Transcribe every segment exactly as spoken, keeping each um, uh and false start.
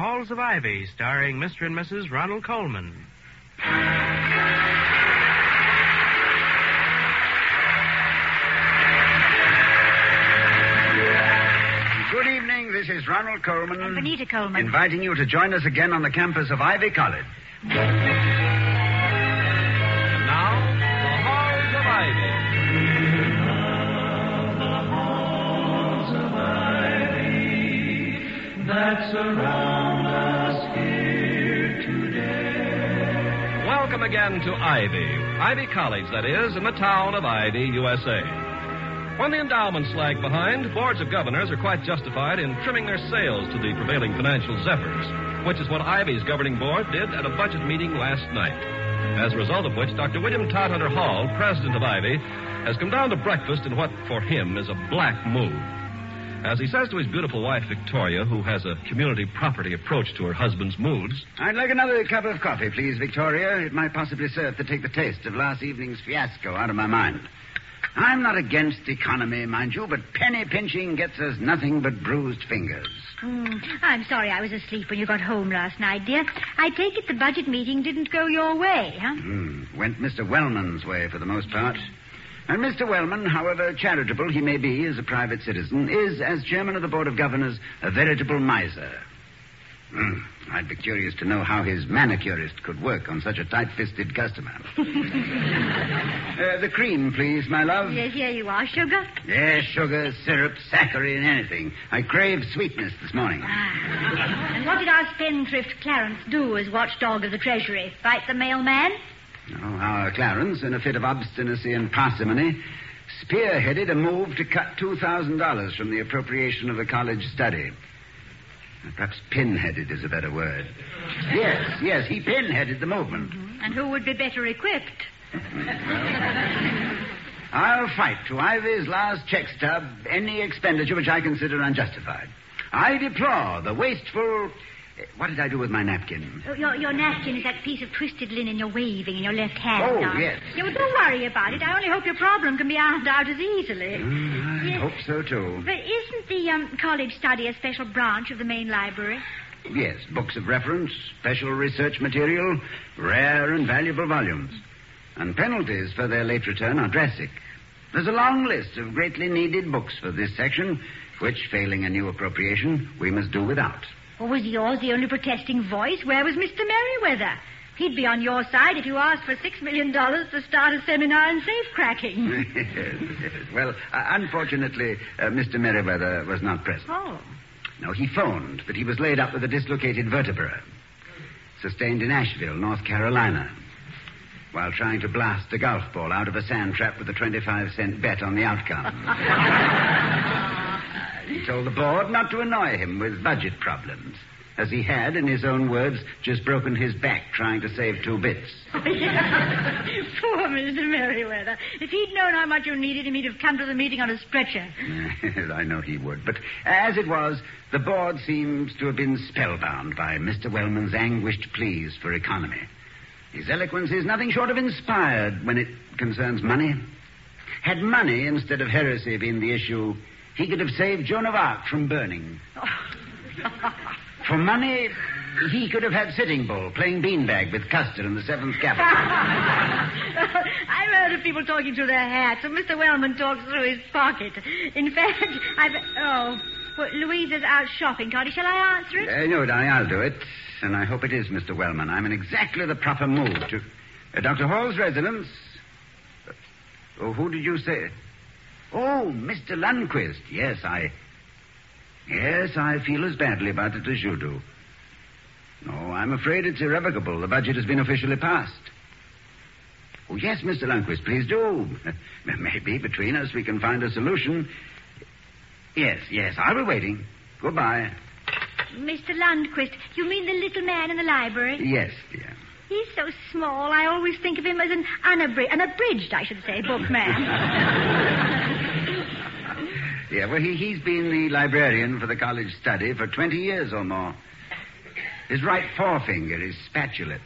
Halls of Ivy, starring Mister and Missus Ronald Colman. Good evening. This is Ronald Colman. And Benita Colman. Inviting you to join us again on the campus of Ivy College. And now, the Halls of Ivy. The halls of Ivy that surround us here today. Welcome again to Ivy. Ivy College, that is, in the town of Ivy, U S A. When the endowments lag behind, boards of governors are quite justified in trimming their sails to the prevailing financial zephyrs, which is what Ivy's governing board did at a budget meeting last night. As a result of which, Doctor William Todhunter Hall, president of Ivy, has come down to breakfast in what, for him, is a black mood. As he says to his beautiful wife, Victoria, who has a community property approach to her husband's moods, I'd like another cup of coffee, please, Victoria. It might possibly serve to take the taste of last evening's fiasco out of my mind. I'm not against economy, mind you, but penny pinching gets us nothing but bruised fingers. Mm, I'm sorry I was asleep when you got home last night, dear. I take it the budget meeting didn't go your way, huh? Mm, went Mister Wellman's way for the most part. And Mister Wellman, however charitable he may be as a private citizen, is, as chairman of the Board of Governors, a veritable miser. Mm, I'd be curious to know how his manicurist could work on such a tight-fisted customer. uh, the cream, please, my love. Yes, here you are. Sugar? Yes, sugar, syrup, saccharine, anything. I crave sweetness this morning. Ah. And what did our spendthrift Clarence do as watchdog of the Treasury? Fight the mailman? Oh, our Clarence, in a fit of obstinacy and parsimony, spearheaded a move to cut two thousand dollars from the appropriation of the college study. Perhaps pinheaded is a better word. Yes, yes, he pinheaded the movement. Mm-hmm. And who would be better equipped? I'll fight to Ivy's last check stub any expenditure which I consider unjustified. I deplore the wasteful... What did I do with my napkin? Oh, your, your napkin is that piece of twisted linen you're waving in your left hand. Oh, now. yes. Yeah, well, don't worry about it. I only hope your problem can be ironed out as easily. Mm, I yes. hope so, too. But isn't the um, college study a special branch of the main library? Yes, books of reference, special research material, rare and valuable volumes. And penalties for their late return are drastic. There's a long list of greatly needed books for this section, which, failing a new appropriation, we must do without. Or was yours the only protesting voice? Where was Mister Merriweather? He'd be on your side if you asked for six million dollars to start a seminar in safe-cracking. Yes, yes. Well, uh, unfortunately, uh, Mister Merriweather was not present. Oh. No, he phoned, but he was laid up with a dislocated vertebra. Sustained in Asheville, North Carolina, while trying to blast a golf ball out of a sand trap with a twenty-five cent bet on the outcome. He told the board not to annoy him with budget problems, as he had, in his own words, just broken his back trying to save two bits. Poor Mister Merriweather. If he'd known how much you needed him, he'd have come to the meeting on a stretcher. I know he would. But as it was, the board seems to have been spellbound by Mister Wellman's anguished pleas for economy. His eloquence is nothing short of inspired when it concerns money. Had money instead of heresy been the issue, he could have saved Joan of Arc from burning. For money, he could have had Sitting Bull playing beanbag with Custer in the Seventh Capital. I've heard of people talking through their hats, and Mister Wellman talks through his pocket. In fact, I've... Oh, well, Louisa's out shopping, Toddy. Shall I answer it? Uh, no, I, I'll do it, and I hope it is Mister Wellman. I'm in exactly the proper mood to... Uh, Doctor Hall's residence... Uh, oh, who did you say... Oh, Mister Lundquist. Yes, I... Yes, I feel as badly about it as you do. No, I'm afraid it's irrevocable. The budget has been officially passed. Oh, yes, Mister Lundquist, please do. Maybe between us we can find a solution. Yes, yes, I'll be waiting. Goodbye. Mister Lundquist, you mean the little man in the library? Yes, dear. He's so small, I always think of him as an unabridged, an abridged, I should say, bookman. Yeah, well, he, he's been the librarian for the college study for twenty years or more. His right forefinger is spatulate.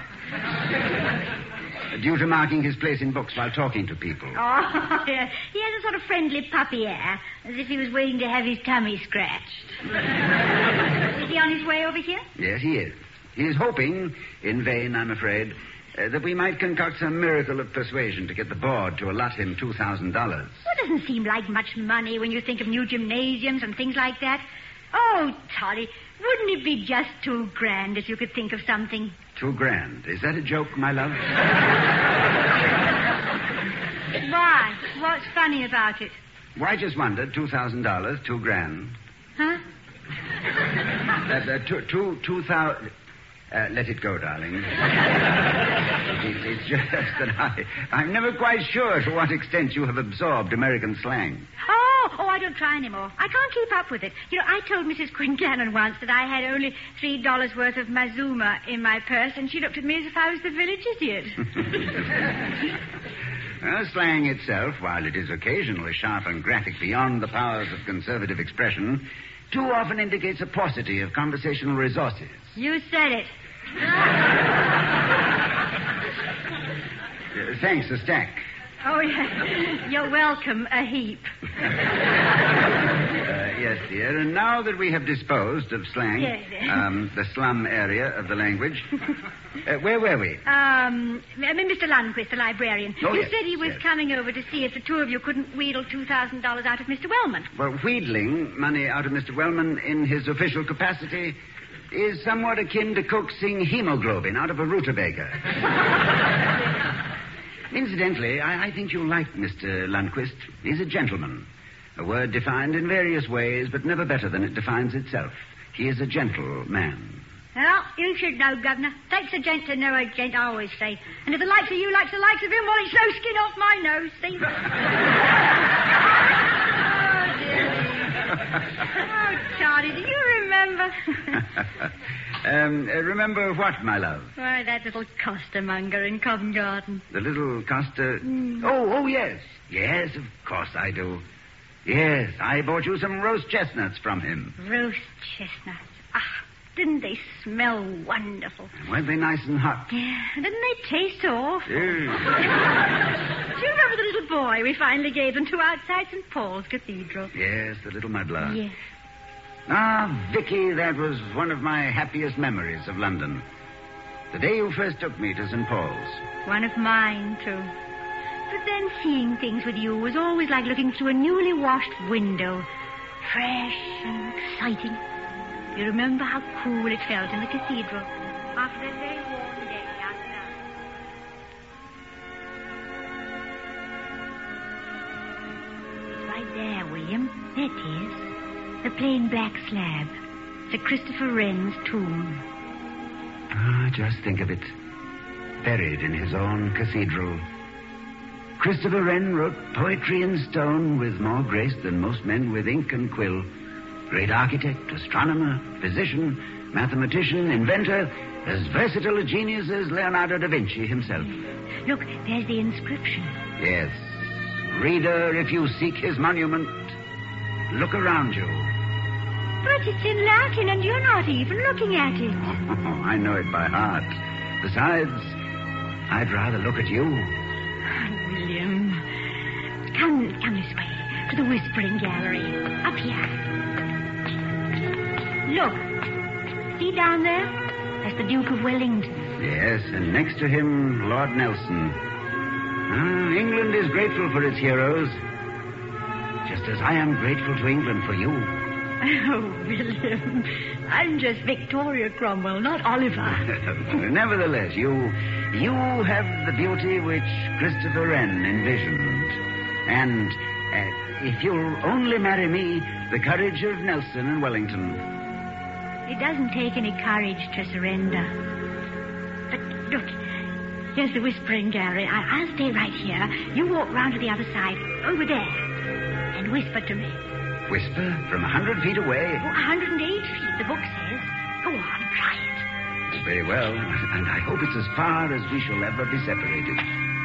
Due to marking his place in books while talking to people. Oh, yes. He has a sort of friendly puppy air, as if he was waiting to have his tummy scratched. he on his way over here? Yes, he is. He is hoping, in vain, I'm afraid, uh, that we might concoct some miracle of persuasion to get the board to allot him two thousand dollars. Well, it doesn't seem like much money when you think of new gymnasiums and things like that. Oh, Tolly, wouldn't it be just too grand if you could think of something? Two grand. Is that a joke, my love? Why? What's funny about it? Well, I just wondered, two thousand dollars, two grand. Huh? Uh, uh, two, two, two thousand... Uh, let it go, darling. it, it's just that I, I'm never quite sure to what extent you have absorbed American slang. Oh, oh, I don't try anymore. I can't keep up with it. You know, I told Missus Quincannon once that I had only three dollars worth of Mazuma in my purse, and she looked at me as if I was the village idiot. Well, slang itself, while it is occasionally sharp and graphic beyond the powers of conservative expression, too often indicates a paucity of conversational resources. You said it. Uh, thanks, a stack. Oh, yeah. You're welcome, a heap. Uh, yes, dear. And now that we have disposed of slang, Yes, yes. um, the slum area of the language, uh, where were we? Um, I mean, Mister Lundquist, the librarian. Oh, you yes, said he was yes. coming over to see if the two of you couldn't wheedle two thousand dollars out of Mister Wellman. Well, wheedling money out of Mister Wellman in his official capacity is somewhat akin to coaxing hemoglobin out of a rutabaga. Incidentally, I, I think you'll like Mister Lundquist. He's a gentleman. A word defined in various ways, but never better than it defines itself. He is a gentle man. Well, you should know, Governor. Takes a gent to know a gent, I always say. And if the likes of you likes the likes of him, well, it's no skin off my nose, see? Oh, Charlie, do you remember? um, uh, remember what, my love? Why, that little costermonger in Covent Garden. The little Costa... Mm. Oh, oh, yes. Yes, of course I do. Yes, I bought you some roast chestnuts from him. Roast chestnuts. Ah, didn't they smell wonderful? Weren't they nice and hot? Yeah, didn't they taste awful? Mm. Do you remember the little boy we finally gave them to outside Saint Paul's Cathedral? Yes, the little muddler. Yes. Ah, Vicky, that was one of my happiest memories of London. The day you first took me to Saint Paul's. One of mine, too. But then seeing things with you was always like looking through a newly washed window. Fresh and exciting. You remember how cool it felt in the cathedral after that very warm day out there. It's right there, William. There it is. The plain black slab. Sir Christopher Wren's tomb. Ah, just think of it. Buried in his own cathedral. Christopher Wren wrote poetry in stone with more grace than most men with ink and quill. Great architect, astronomer, physician, mathematician, inventor, as versatile a genius as Leonardo da Vinci himself. Look, there's the inscription. Yes. Reader, if you seek his monument, look around you. But it's in Latin and you're not even looking at it. Oh, I know it by heart. Besides, I'd rather look at you. William, come, come this way, to the Whispering Gallery. Up here. Look. See down there? That's the Duke of Wellington. Yes, and next to him, Lord Nelson. Ah, England is grateful for its heroes, just as I am grateful to England for you. Oh, William, I'm just Victoria Cromwell, not Oliver. Nevertheless, you you have the beauty which Christopher Wren envisioned. And uh, if you'll only marry me, the courage of Nelson and Wellington. It doesn't take any courage to surrender. But look, here's the Whispering Gallery. I- I'll stay right here. You walk round to the other side, over there, and whisper to me. Whisper from a hundred feet away. Oh, one hundred eight feet, the book says. Go on, try it. Very well, and I hope it's as far as we shall ever be separated.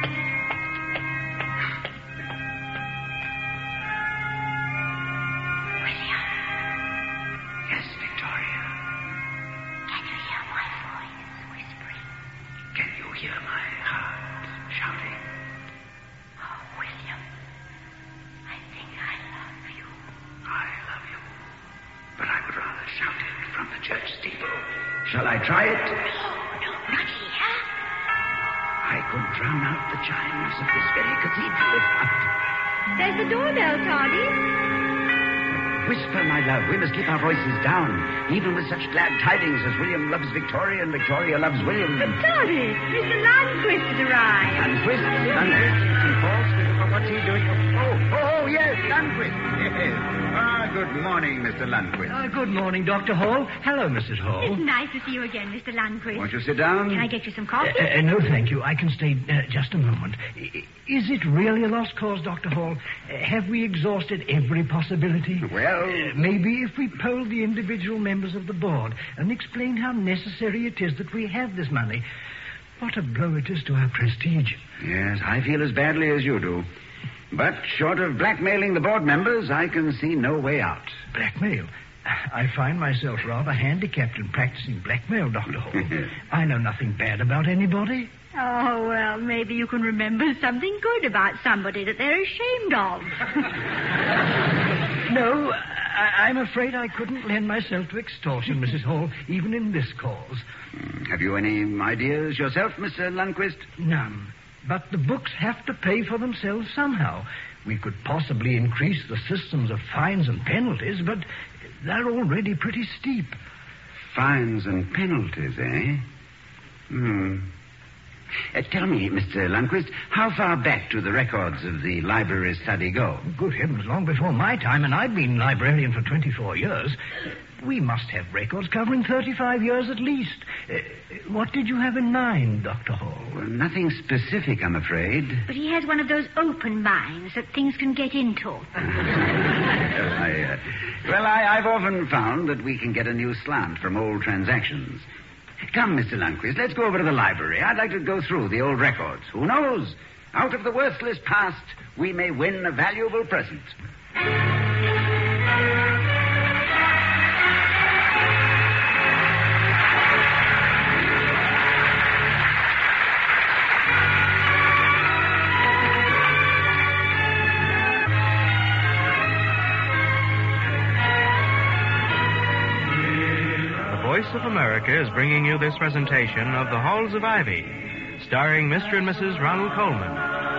William. Yes, Victoria. Can you hear my voice whispering? Can you hear my heart shouting? Oh, William. I think I love you. I love you, but I would rather shout it from the church cathedral. Shall I try it? No, no, not here. I could drown out the chimes of this very cathedral if I... There's the doorbell, Toddy. Whisper, my love. We must keep our voices down, even with such glad tidings as William loves Victoria and Victoria loves William. But, Toddy, Mister Landquist has arrived. Landquist? Landquist? He falls. What's he doing? Oh, oh, yes, Landquist. Yes. Ah, good morning, Mister Landquist. Uh, good morning, Doctor Hall. Hello, Missus Hall. It's nice to see you again, Mister Landquist. Won't you sit down? Can I get you some coffee? Uh, uh, no, thank you. I can stay uh, just a moment. I- Is it really a lost cause, Doctor Hall? Uh, have we exhausted every possibility? Well... Uh, maybe if we polled the individual members of the board and explained how necessary it is that we have this money, what a blow it is to our prestige. Yes, I feel as badly as you do. But short of blackmailing the board members, I can see no way out. Blackmail? I find myself rather handicapped in practicing blackmail, Doctor Hall. I know nothing bad about anybody. Oh, well, maybe you can remember something good about somebody that they're ashamed of. No, I- I'm afraid I couldn't lend myself to extortion, Missus Hall, even in this cause. Have you any ideas yourself, Mister Lundquist? None. But the books have to pay for themselves somehow. We could possibly increase the systems of fines and penalties, but they're already pretty steep. Fines and penalties, eh? Hmm. Uh, tell me, Mister Lundquist, how far back do the records of the library study go? Good heavens, long before my time, and I've been librarian for twenty-four years. We must have records covering thirty-five years at least. Uh, what did you have in mind, Doctor Hall? Well, nothing specific, I'm afraid. But he has one of those open minds that things can get into. I, uh, well, I, I've often found that we can get a new slant from old transactions. Come, Mister Lundquist, let's go over to the library. I'd like to go through the old records. Who knows? Out of the worthless past, we may win a valuable present. The Voice of America is bringing you this presentation of The Halls of Ivy, starring Mister and Missus Ronald Colman.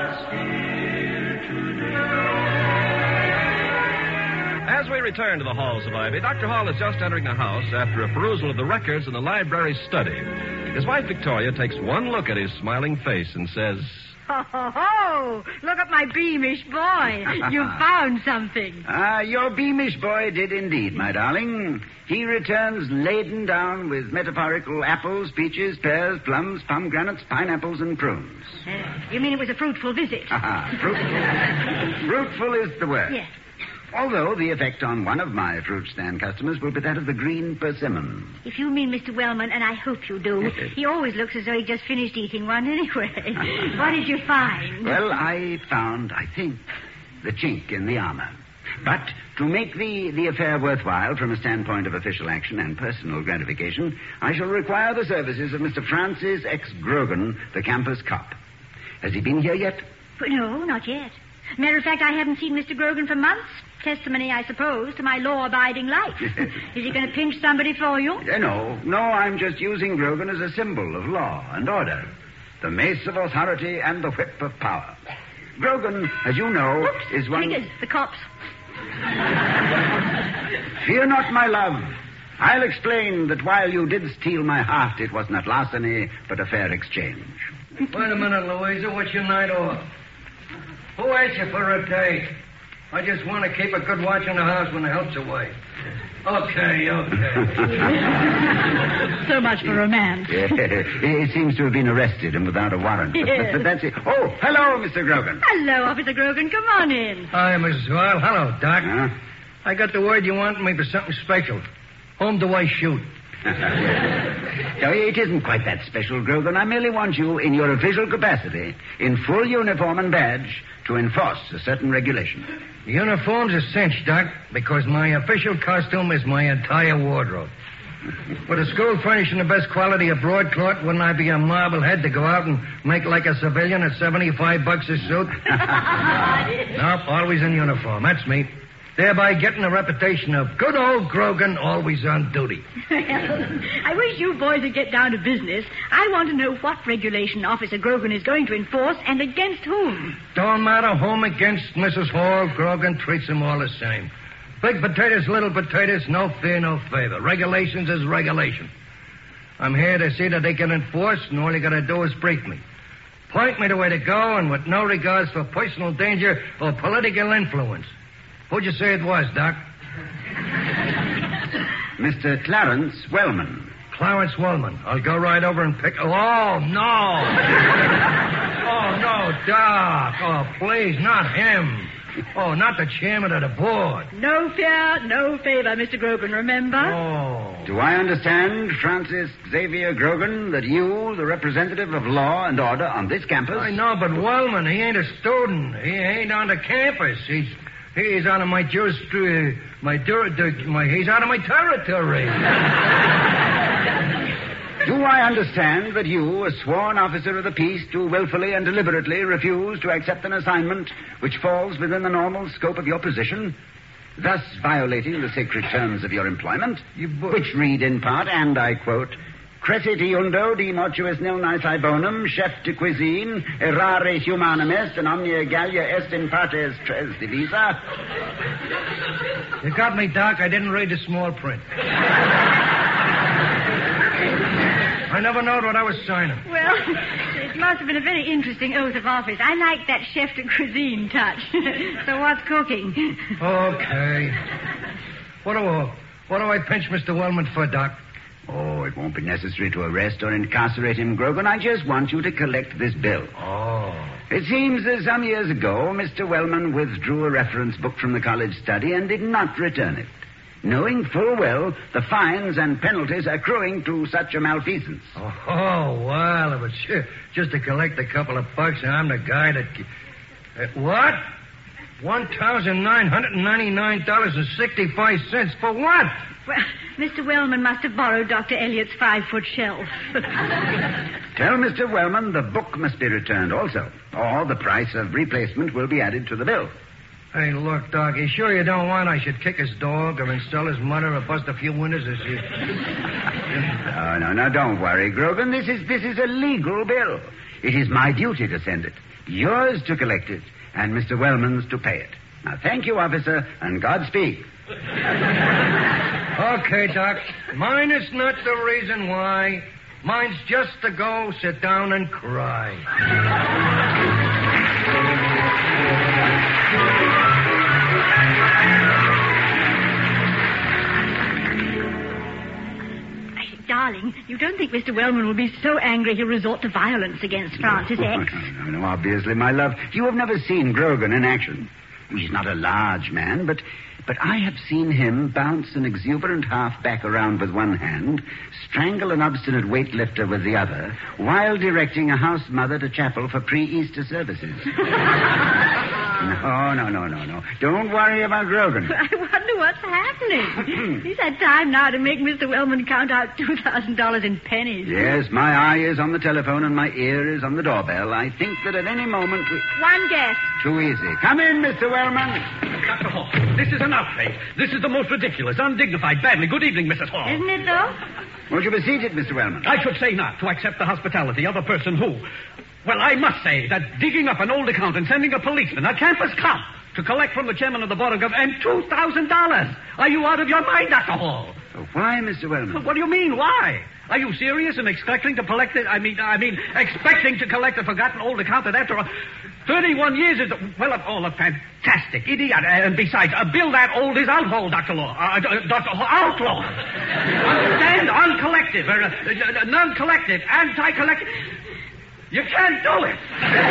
As we return to the Halls of Ivy, Doctor Hall is just entering the house after a perusal of the records in the library study. His wife, Victoria, takes one look at his smiling face and says... Ho, ho, ho! Look at my beamish boy. You found something. Ah, your beamish boy did indeed, my darling. He returns laden down with metaphorical apples, peaches, pears, plums, pomegranates, pineapples, and prunes. Uh, you mean it was a fruitful visit? Ah, fruitful. Fruitful is the word. Yes. Although the effect on one of my fruit stand customers will be that of the green persimmon. If you mean Mister Wellman, and I hope you do, he always looks as though he just finished eating one anyway. What did you find? Well, I found, I think, the chink in the armor. But to make the, the affair worthwhile from a standpoint of official action and personal gratification, I shall require the services of Mister Francis X. Grogan, the campus cop. Has he been here yet? No, not yet. Matter of fact, I haven't seen Mister Grogan for months. Testimony, I suppose, to my law-abiding life. Is he going to pinch somebody for you? Uh, no, no, I'm just using Grogan as a symbol of law and order. The mace of authority and the whip of power. Grogan, as you know, Oops, is one... Figures, the cops. Fear not, my love. I'll explain that while you did steal my heart, it was not larceny, but a fair exchange. Wait a minute, Louisa. What's your night off? Who asked you for a date? I just want to keep a good watch on the house when the help's away. Okay, okay. So much for romance. He seems to have been arrested and without a warrant. But, Yes. but that's it. Oh, hello, Mister Grogan. Hello, Officer Grogan. Come on in. Hi, Missus Well. Hello, Doc. Huh? I got the word you want me for something special. Whom do I shoot? No, it isn't quite that special, Grogan. I merely want you in your official capacity, in full uniform and badge, to enforce a certain regulation. The uniform's a cinch, Doc, because my official costume is my entire wardrobe. With a school furnishing the best quality of broadcloth, wouldn't I be a marblehead to go out and make like a civilian at seventy-five bucks a suit? Nope, always in uniform. That's me. thereby getting a reputation of good old Grogan always on duty. I wish you boys would get down to business. I want to know what regulation Officer Grogan is going to enforce and against whom. Don't matter whom against Missus Hall, Grogan treats them all the same. Big potatoes, little potatoes, no fear, no favor. Regulations is regulation. I'm here to see that they get enforced, and all you got to do is brief me. Point me the way to go, and with no regards for personal danger or political influence. Who'd you say it was, Doc? Mister Clarence Wellman. Clarence Wellman. I'll go right over and pick... Oh, no! Oh, no, Doc. Oh, please, not him. Oh, not the chairman of the board. No fear, no favor, Mister Grogan, remember? Oh. Do I understand, Francis Xavier Grogan, that you, the representative of law and order on this campus... I know, but Wellman, he ain't a student. He ain't on the campus. He's he's out of my jurisdiction. My, dur- my he's out of my territory. Do I understand that you, a sworn officer of the peace, do willfully and deliberately refuse to accept an assignment which falls within the normal scope of your position, thus violating the sacred terms of your employment, bu- which read in part, and I quote, Crescit iundo de mortuis nil nisi bonum, chef de cuisine, errare humanum est, and omnia gallia est in partes tres divisa? You got me, Doc. I didn't read the small print. I never knowed what I was signing. Well, it must have been a very interesting oath of office. I like that chef de cuisine touch. So what's cooking? Okay. What do, I, what do I pinch Mister Wellman for, Doc? Oh, it won't be necessary to arrest or incarcerate him, Grogan. I just want you to collect this bill. Oh. It seems that some years ago, Mister Wellman withdrew a reference book from the college study and did not return it, knowing full well the fines and penalties accruing to such a malfeasance. Oh, oh well, it was just to collect a couple of bucks, and I'm the guy that... Uh, what? one thousand nine hundred ninety-nine dollars and sixty-five cents for what? Well, Mister Wellman must have borrowed Doctor Elliott's five-foot shelf. Tell Mister Wellman the book must be returned also, or the price of replacement will be added to the bill. Hey, look, Doc, you sure you don't want I should kick his dog or install his mother or bust a few windows this year? Oh, no, no, don't worry, Grogan. This is this is a legal bill. It is my duty to send it, yours to collect it, and Mister Wellman's to pay it. Now, thank you, officer, and Godspeed. Okay, Doc. Mine is not the reason why. Mine's just to go sit down and cry. Darling, you don't think Mister Wellman will be so angry he'll resort to violence against Francis Oh, X? no, no, no, obviously, my love. You have never seen Grogan in action. He's not a large man, but but I have seen him bounce an exuberant halfback around with one hand, strangle an obstinate weightlifter with the other, while directing a house mother to chapel for pre-Easter services. No, no, no, no, no. Don't worry about Grogan. I wonder what's happening. He's had time now to make Mister Wellman count out two thousand dollars in pennies. Yes, my eye is on the telephone and my ear is on the doorbell. I think that at any moment... We... One guess. Too easy. Come in, Mister Wellman. Doctor Hall, this is an outrage. This is the most ridiculous, undignified, badly. Good evening, Missus Hall. Isn't it, though? Won't you be seated, Mister Wellman? I should say not, to accept the hospitality of a person who... Well, I must say that digging up an old account and sending a policeman, a campus cop, to collect from the chairman of the board of government, and two thousand dollars. Are you out of your mind, Doctor Hall? Oh, why, Mister Wellman? What do you mean, why? Are you serious in expecting to collect it? I mean, I mean, expecting to collect a forgotten old account that after thirty-one years is, well, of all, a fantastic idiot. And besides, a bill that old is outlaw, Doctor Law. Uh, uh, Doctor Law, outlaw. Understand? Uncollected, uh, uh, non-collected, anti-collected. You can't do it.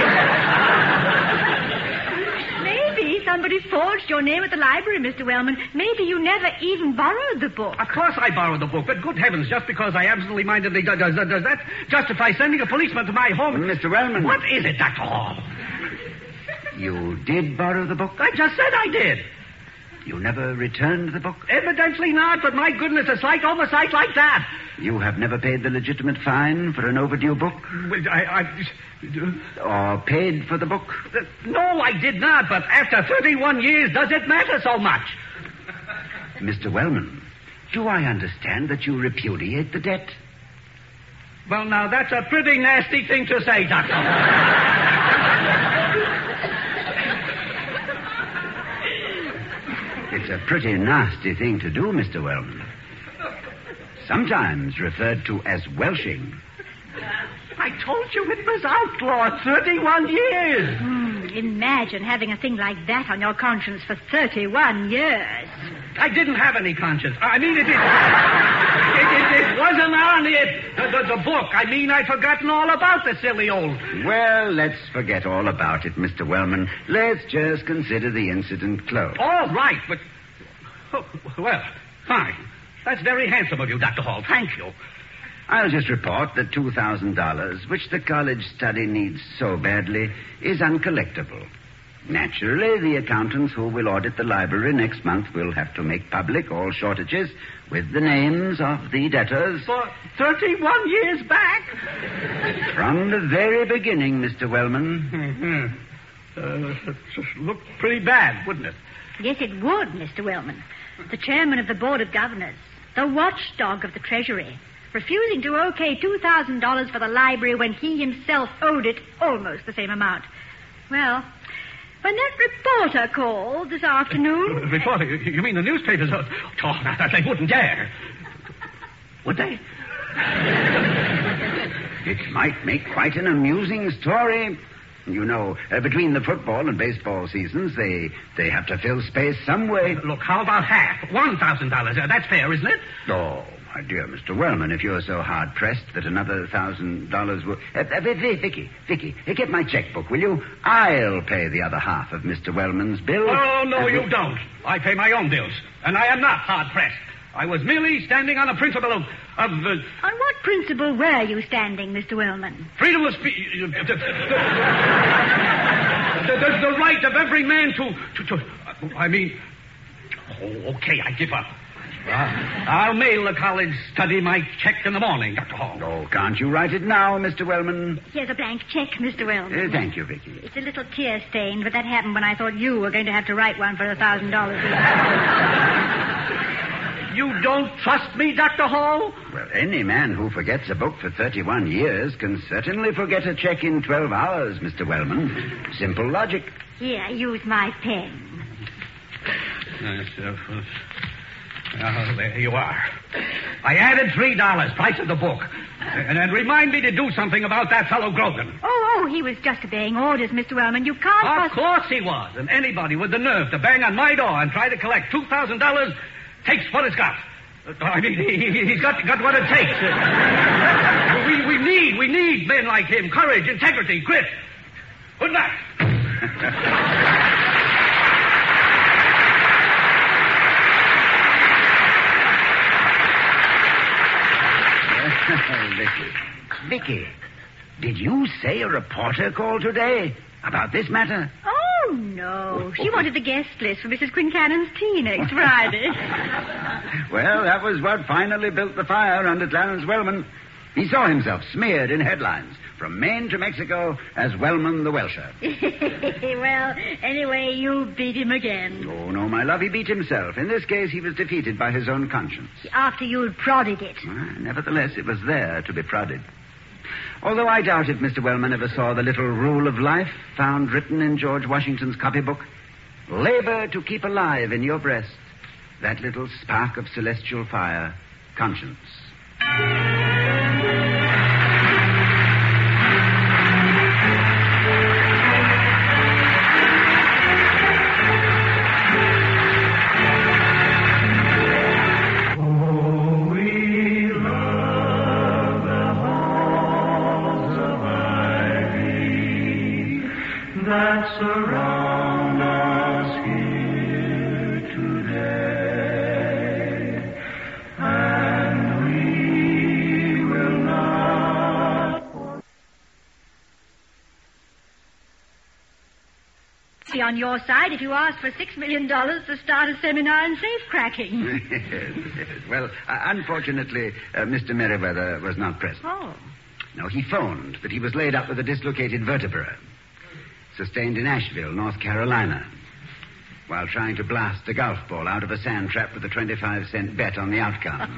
Maybe somebody forged your name at the library, Mister Wellman. Maybe you never even borrowed the book. Of course I borrowed the book, but good heavens, just because I absently mindedly does, does, does that justify sending a policeman to my home? Mister Wellman. What is it, Doctor Hall? You did borrow the book? I just said I did. You never returned the book? Evidently not, but my goodness, a slight oversight like that. You have never paid the legitimate fine for an overdue book? Well, I... I... Or paid for the book? Uh, no, I did not, but after thirty-one years, does it matter so much? Mister Wellman, do I understand that you repudiate the debt? Well, now, that's a pretty nasty thing to say, Doctor. It's a pretty nasty thing to do, Mister Wellman. Sometimes referred to as welshing. I told you it was outlawed thirty-one years. Hmm, imagine having a thing like that on your conscience for thirty-one years. I didn't have any conscience. I mean, it, it, it, it, it wasn't on it. The, the, the book. I mean, I'd forgotten all about the silly old... Well, let's forget all about it, Mister Wellman. Let's just consider the incident closed. All right, but... Oh, well, fine. That's very handsome of you, Doctor Hall. Thank you. I'll just report that two thousand dollars, which the college study needs so badly, is uncollectible. Naturally, the accountants who will audit the library next month will have to make public all shortages with the names of the debtors. For thirty-one years back? From the very beginning, Mister Wellman. Mm-hmm. Uh, it looked pretty bad, wouldn't it? Yes, it would, Mister Wellman. The chairman of the Board of Governors, the watchdog of the Treasury, refusing to okay two thousand dollars for the library when he himself owed it almost the same amount. Well, when that reporter called this afternoon... Uh, reporter? You, you mean the newspapers? Oh, oh, they wouldn't dare. Would they? It might make quite an amusing story. You know, uh, between the football and baseball seasons, they they have to fill space some way. Look, how about half? One thousand dollars. Uh, that's fair, isn't it? Oh, my dear Mister Wellman, if you're so hard-pressed that another thousand dollars will... Uh, uh, Vicky, Vicky, uh, get my checkbook, will you? I'll pay the other half of Mister Wellman's bill. Oh, no, uh, you don't. I pay my own bills, and I am not hard-pressed. I was merely standing on a principle of... of uh, on what principle were you standing, Mister Wellman? Freedom of speech... Uh, the, the, the, the right of every man to... to, to uh, I mean... Oh, okay, I give up. Uh, I'll mail the college study my check in the morning, Doctor Hall. Oh, can't you write it now, Mister Wellman? Here's a blank check, Mister Wellman. Uh, thank you, Vicky. It's a little tear-stained, but that happened when I thought you were going to have to write one for a thousand dollars. You don't trust me, Doctor Hall? Well, any man who forgets a book for thirty-one years can certainly forget a check in twelve hours, Mister Wellman. Simple logic. Here, use my pen. Yes, uh, oh, there you are. I added three dollars, price of the book. And, and remind me to do something about that fellow Grogan. Oh, oh, he was just obeying orders, Mister Wellman. You can't... Of poss- course he was. And anybody with the nerve to bang on my door and try to collect two thousand dollars takes what it's got. Uh, I mean, he, he's got, got what it takes. Uh, we, we need, we need men like him. Courage, integrity, grit. Good night. Vicky. Vicky, did you say a reporter called today about this matter? Oh, no. She wanted the guest list for Missus Quincannon's tea next Friday. Well, that was what finally built the fire under Clarence Wellman. He saw himself smeared in headlines from Maine to Mexico as Wellman the Welsher. Well, anyway, you beat him again. Oh, no, my love, he beat himself. In this case, he was defeated by his own conscience. After you'd prodded it. Ah, nevertheless, it was there to be prodded. Although I doubt if Mister Wellman ever saw the little rule of life found written in George Washington's copybook. Labor to keep alive in your breast that little spark of celestial fire, conscience. Surround us here today, and we will not. be on your side if you asked for six million dollars to start a seminar in safe-cracking. Well, uh, unfortunately, uh, Mister Merriweather was not present. Oh. No, he phoned that he was laid up with a dislocated vertebra, sustained in Asheville, North Carolina, while trying to blast a golf ball out of a sand trap with a twenty-five cent bet on the outcome.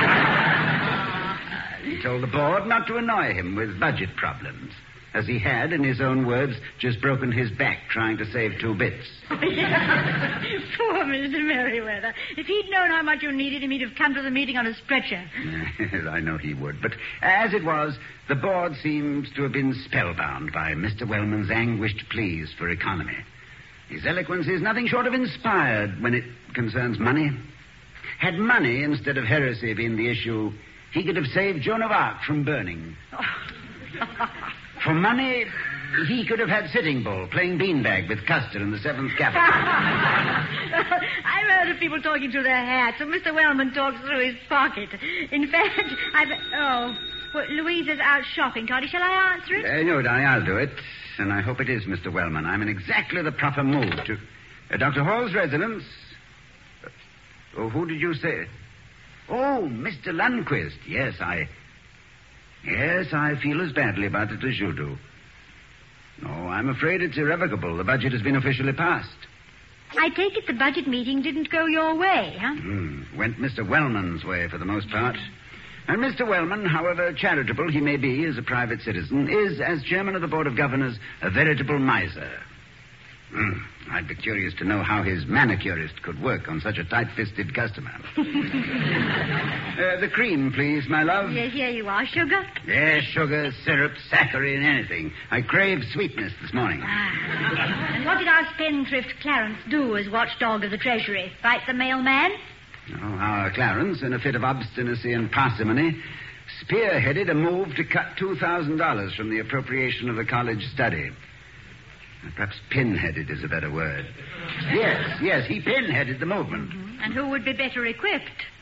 He told the board not to annoy him with budget problems, as he had, in his own words, just broken his back trying to save two bits. Poor Mister Merriweather. If he'd known how much you needed him, he'd have come to the meeting on a stretcher. Yes, I know he would. But as it was, the board seems to have been spellbound by Mister Wellman's anguished pleas for economy. His eloquence is nothing short of inspired when it concerns money. Had money instead of heresy been the issue, he could have saved Joan of Arc from burning. For money, he could have had Sitting Bull playing beanbag with Custer in the Seventh Cavalry. I've heard of people talking through their hats, and Mister Wellman talks through his pocket. In fact, I've... Oh, well, Louisa's out shopping, Toddy. Shall I answer it? Uh, no, Donnie, I'll do it. And I hope it is Mister Wellman. I'm in exactly the proper mood to... Uh, Doctor Hall's residence... Uh, oh, who did you say? Oh, Mister Lundquist. Yes, I... Yes, I feel as badly about it as you do. No, I'm afraid it's irrevocable. The budget has been officially passed. I take it the budget meeting didn't go your way, huh? Mm, went Mister Wellman's way for the most part. And Mister Wellman, however charitable he may be as a private citizen, is, as chairman of the Board of Governors, a veritable miser. Mm, I'd be curious to know how his manicurist could work on such a tight-fisted customer. uh, the cream, please, my love. Yes, here you are. Sugar? Yes, sugar, syrup, saccharine, anything. I crave sweetness this morning. Ah. And what did our spendthrift Clarence do as watchdog of the Treasury? Fight the mailman? Oh, our Clarence, in a fit of obstinacy and parsimony, spearheaded a move to cut two thousand dollars from the appropriation of the college study. Perhaps pinheaded is a better word. Yes, yes, he pinheaded the movement. Mm-hmm. And who would be better equipped?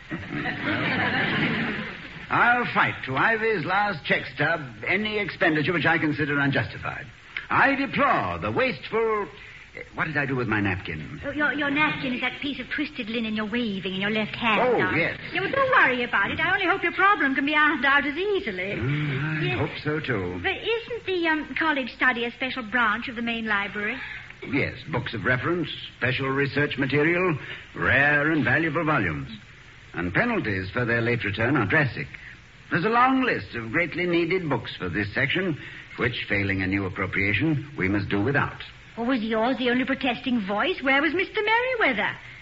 I'll fight to Ivy's last check stub any expenditure which I consider unjustified. I deplore the wasteful... What did I do with my napkin? Oh, your, your napkin is that piece of twisted linen you're waving in your left hand. Oh, now. yes. Yeah, well, don't worry about it. I only hope your problem can be ironed out as easily. Mm, I yes. hope so, too. But isn't the um, college study a special branch of the main library? Yes, books of reference, special research material, rare and valuable volumes. And penalties for their late return are drastic. There's a long list of greatly needed books for this section, which, failing a new appropriation, we must do without. Or was yours the only protesting voice? Where was Mister Merriweather?